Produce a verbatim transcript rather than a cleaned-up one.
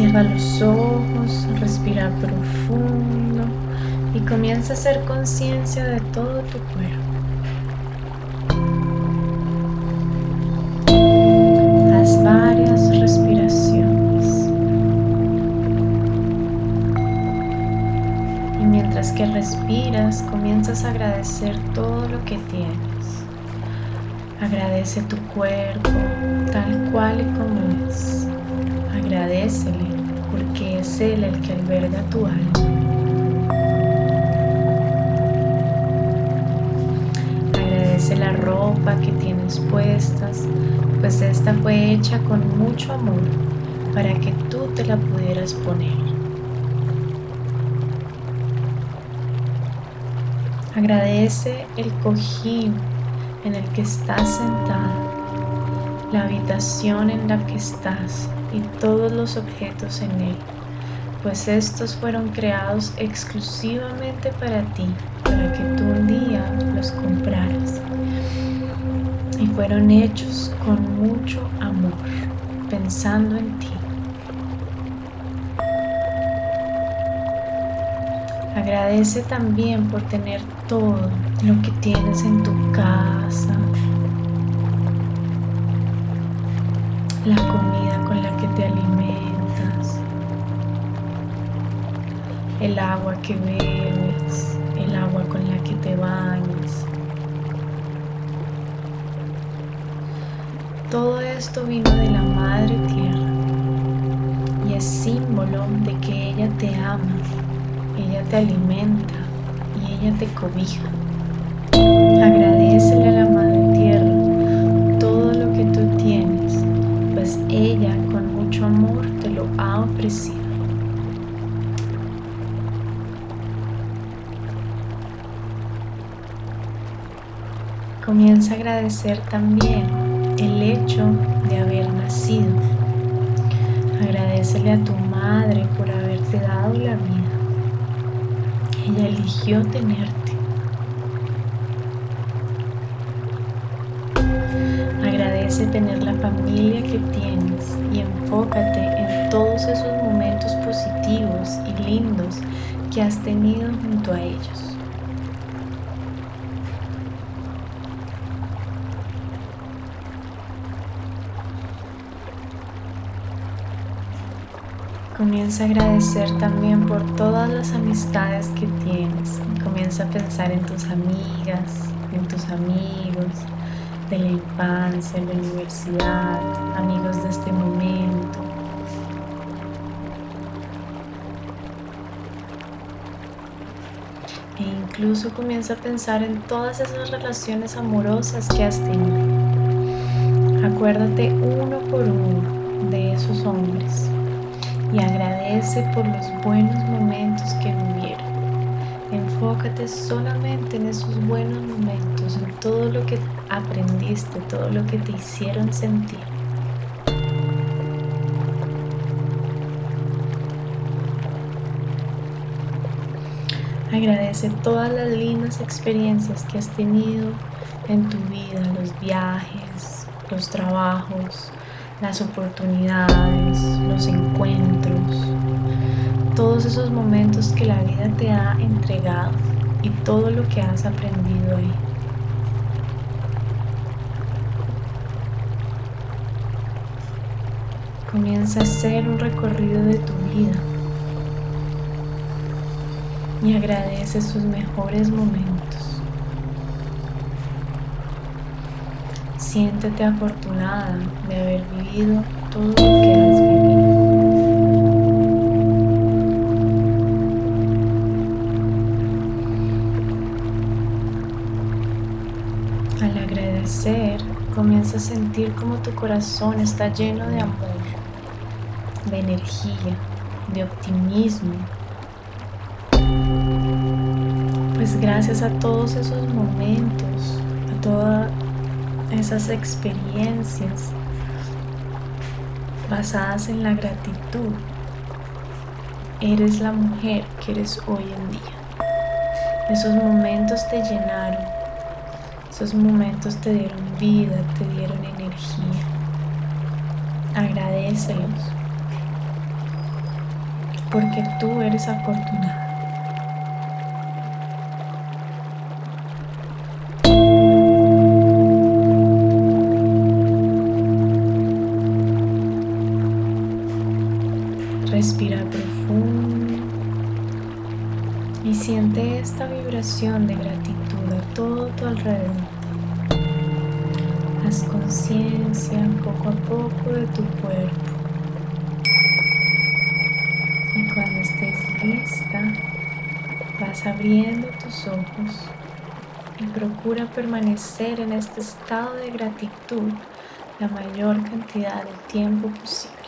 Cierra los ojos, respira profundo y comienza a hacer conciencia de todo tu cuerpo. Haz varias respiraciones. Y mientras que respiras, comienzas a agradecer todo lo que tienes. Agradece tu cuerpo tal cual y como es. Agradécele porque es Él el que alberga tu alma. Agradece la ropa que tienes puestas, pues esta fue hecha con mucho amor para que tú te la pudieras poner. Agradece el cojín en el que estás sentado, la habitación en la que estás y todos los objetos en él, pues estos fueron creados exclusivamente para ti, para que tú un día los compraras. Y fueron hechos con mucho amor, pensando en ti. Agradece también por tener todo lo que tienes en tu casa, la comida con la que te alimentas, el agua que bebes, el agua con la que te bañas. Todo esto vino de la Madre Tierra y es símbolo de que ella te ama, ella te alimenta y ella te cobija. Agradécele a la Madre Tierra todo lo que tú tienes, pues ella con mucho amor te lo ha ofrecido. Comienza a agradecer también el hecho de haber nacido. Agradécele a tu madre por haberte dado la vida. Ella eligió tenerte. Agradece tener la familia que tienes y enfócate en todos esos momentos positivos y lindos que has tenido junto a ellos. Comienza a agradecer también por todas las amistades que tienes. Comienza a pensar en tus amigas, en tus amigos de la infancia, de la universidad, amigos de este momento. E incluso comienza a pensar en todas esas relaciones amorosas que has tenido. Acuérdate uno por uno de esos hombres. Y agradece por los buenos momentos que vivieron. Enfócate solamente en esos buenos momentos, en todo lo que aprendiste, todo lo que te hicieron sentir. Agradece todas las lindas experiencias que has tenido en tu vida, los viajes, los trabajos, las oportunidades, los encuentros, todos esos momentos que la vida te ha entregado y todo lo que has aprendido ahí. Comienza a hacer un recorrido de tu vida y agradece sus mejores momentos. Siéntete afortunada de haber vivido todo lo que has vivido. Al agradecer, comienza a sentir como tu corazón está lleno de amor, de energía, de optimismo. Pues gracias a todos esos momentos, a todas esas experiencias basadas en la gratitud, eres la mujer que eres hoy en día. Esos momentos te llenaron, esos momentos te dieron vida, te dieron energía. Agradécelos. porque tú eres afortunada. Respira profundo y siente esta vibración de gratitud a todo tu alrededor. Haz conciencia poco a poco de tu cuerpo y cuando estés lista vas abriendo tus ojos y procura permanecer en este estado de gratitud la mayor cantidad de tiempo posible.